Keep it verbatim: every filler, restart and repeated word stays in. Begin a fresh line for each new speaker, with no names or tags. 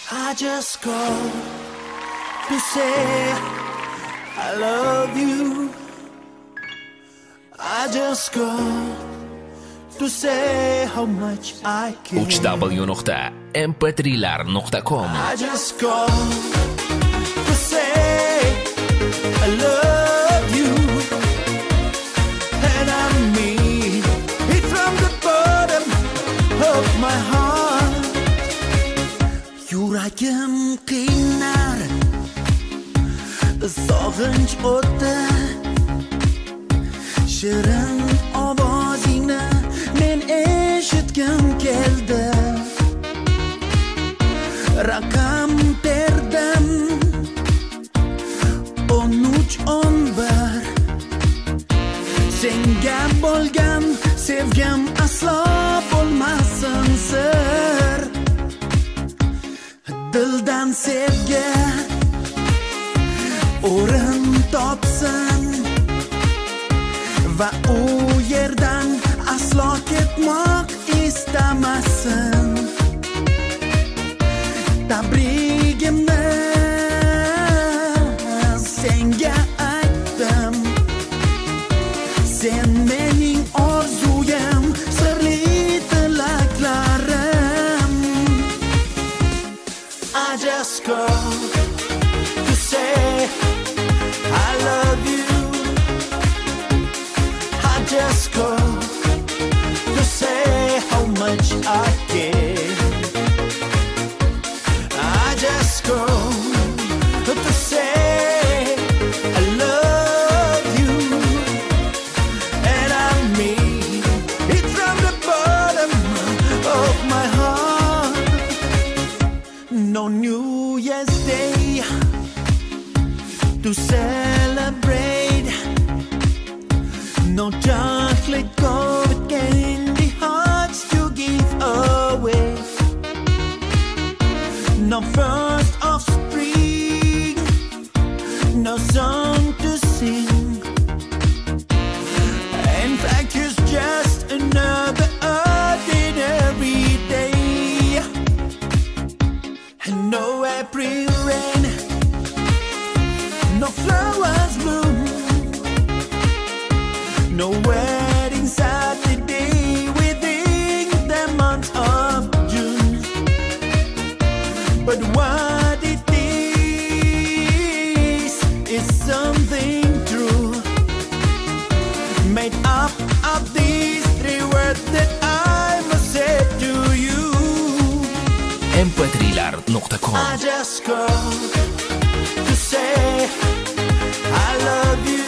I just called to say I love you. I just called to say how much I care.
uch w nuqta m p three lar nuqta com
I just called to say I love you. And I mean it from the bottom of my heart. Yuragim qiynar, sog'inch o'ti, shirin ovozingni men eshitgim keldi. Raqam terdim o'n uch o'n bir. Senga bo'lgan sevgim aslo bo'lmasin sir. Dildan sevgi o'rin topsin va u yerdan aslo ketmoq istamasin. Tabrigimni senga aytdim. Sen mening orzuyim, sirli tilaklarim. I just called to say I love you. I just called to say how much I care. I just called to say I love you. And I mean it from the bottom of my heart. No New Year's Day to celebrate, no chocolate covered candy hearts to give away, no first of spring, no song to sing. In fact, it's just another ordinary day. And no April rain, no flowers bloom, no wedding Saturday within the month of June. But what it is, is something true, made up of these three words that I must say to you.
m p three lar nuqta com
I just called to say I love you.